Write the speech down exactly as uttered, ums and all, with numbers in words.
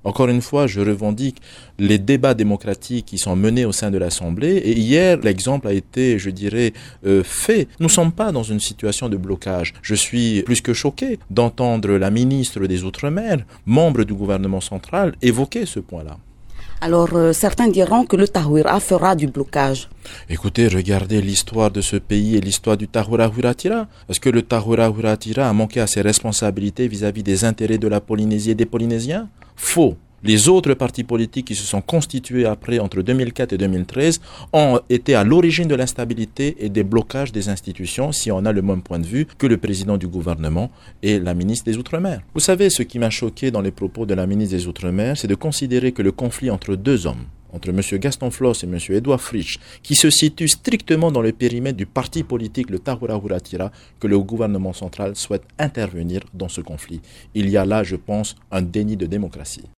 Encore une fois, je revendique les débats démocratiques qui sont menés au sein de l'Assemblée. Et hier, l'exemple a été, je dirais, euh, fait. Nous ne sommes pas dans une situation de blocage. Je suis plus que choqué d'entendre la ministre des Outre-mer, membre du gouvernement central, évoquer ce point-là. Alors, euh, certains diront que le Tahoura fera du blocage. Écoutez, regardez l'histoire de ce pays et l'histoire du Tahoura Huratira. Est-ce que le Tahoura Huratira a manqué à ses responsabilités vis-à-vis des intérêts de la Polynésie et des Polynésiens? Faux. Les autres partis politiques qui se sont constitués après, entre deux mille quatre et deux mille treize, ont été à l'origine de l'instabilité et des blocages des institutions, si on a le même point de vue que le président du gouvernement et la ministre des Outre-mer. Vous savez, ce qui m'a choqué dans les propos de la ministre des Outre-mer, c'est de considérer que le conflit entre deux hommes, entre M. Gaston Floss et M. Edouard Fritsch, qui se situe strictement dans le périmètre du parti politique, le Tahoura Huratira, que le gouvernement central souhaite intervenir dans ce conflit. Il y a là, je pense, un déni de démocratie.